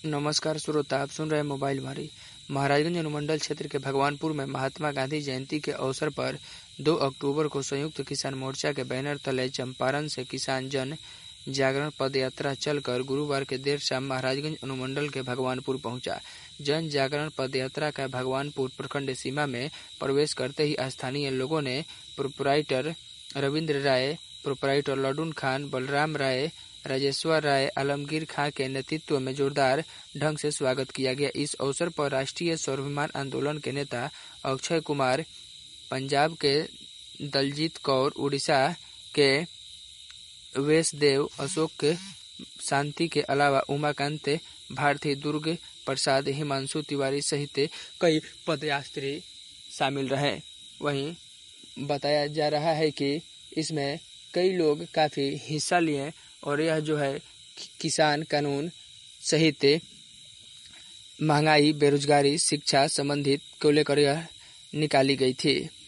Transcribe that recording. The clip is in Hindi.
नमस्कार श्रोता, आप सुन रहे हैं मोबाइल मारी। महाराजगंज अनुमंडल क्षेत्र के भगवानपुर में महात्मा गांधी जयंती के अवसर पर 2 अक्टूबर को संयुक्त किसान मोर्चा के बैनर तले चंपारण से किसान जन जागरण पद यात्रा चलकर गुरुवार के देर शाम महाराजगंज अनुमंडल के भगवानपुर पहुंचा। जन जागरण पद यात्रा का भगवानपुर प्रखंड सीमा में प्रवेश करते ही स्थानीय लोगों ने प्रोपराइटर रविंद्र राय, प्रोपराइटर लड्डू खान, बलराम राय, राजेश्वर राय, आलमगीर खां के नेतृत्व में जोरदार ढंग से स्वागत किया गया। इस अवसर पर राष्ट्रीय स्वाभिमान आंदोलन के नेता अक्षय कुमार, पंजाब के दलजीत कौर, उड़ीसा के वैष्णदेव, अशोक शांति के अलावा उमाकांत भारती, दुर्ग प्रसाद, हिमांशु तिवारी सहित कई पदयात्री शामिल रहे। वहीं बताया जा रहा है कि इसमें कई लोग काफ़ी हिस्सा लिए और यह जो है किसान कानून सहित महंगाई, बेरोजगारी, शिक्षा संबंधित को लेकर यह निकाली गई थी।